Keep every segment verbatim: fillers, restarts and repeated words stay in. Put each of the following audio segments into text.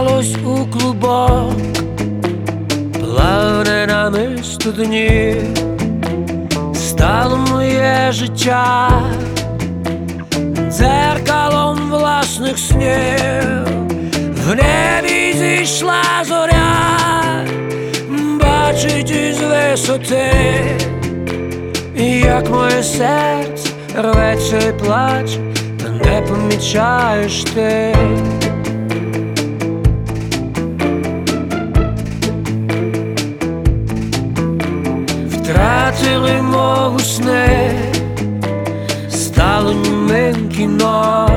зібралось у клубок, плавне намисто дні, стало моє життя дзеркалом власних снів. В небі зійшла зоря, бачить із висоти, як моє серце рветься і плаче, та не помічаєш ти. Втратили мову сни, стало німим кіно.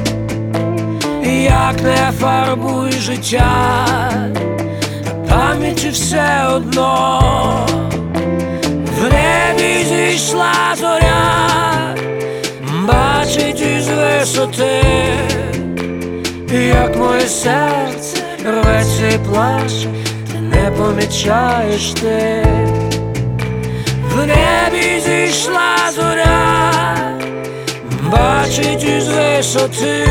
Як не фарбуй життя, та пам'яті все одно. В небі зійшла зоря, бачить із висоти, як моє серце рветься і плаче, ти не помічаєш ти. В небі зійшла зоря, бачить із висоти,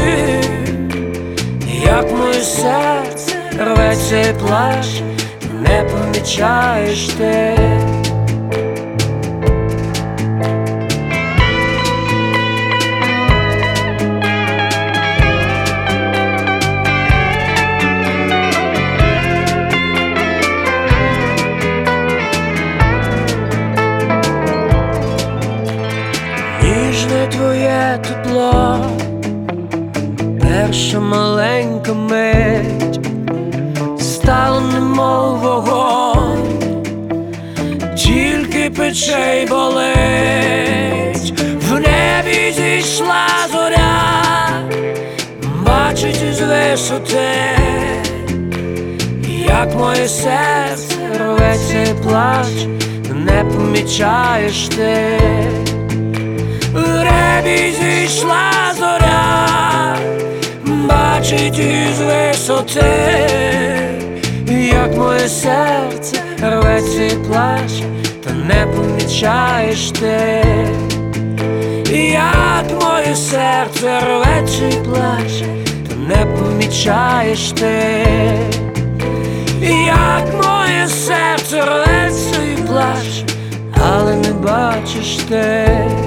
як моє серце рветься і плаче, ти не помічаєш ти. Ніжне твоє тепло, перша маленька мить, стало немов вогонь, тільки пече й болить. В небі зійшла зоря, бачить із висоти, як моє серце рветься і плаче, не помічаєш ти. В небі зійшла зоря, бачить із висоти, як моє серце рветься і плаче, та не помічаєш ти. Як моє серце рветься і плаче, та не помічаєш ти. Як моє серце рветься і плаче, але не бачиш ти.